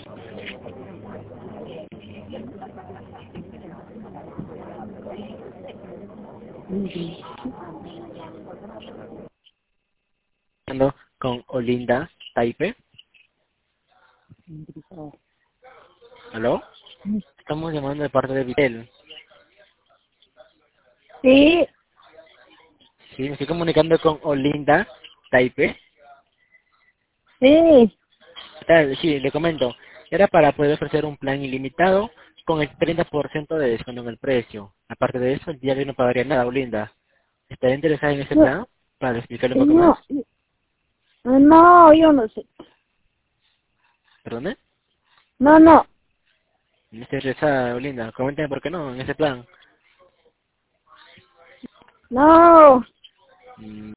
Hablando con Olinda Taipe. ¿Aló? Estamos llamando de parte de Vitel. Sí, Sí, me estoy comunicando con Olinda Taipe. sí. Sí, le comento. Era para poder ofrecer un plan ilimitado con el 30% de descuento en el precio. Aparte de eso, el día de hoy no pagaría nada, Olinda. ¿Estaría interesada en ese No, plan? Para explicarle un poco más. no, no, yo no sé. ¿Perdone? No, no. No estoy interesada, Olinda. Coménteme por qué no en ese plan. No. Mm,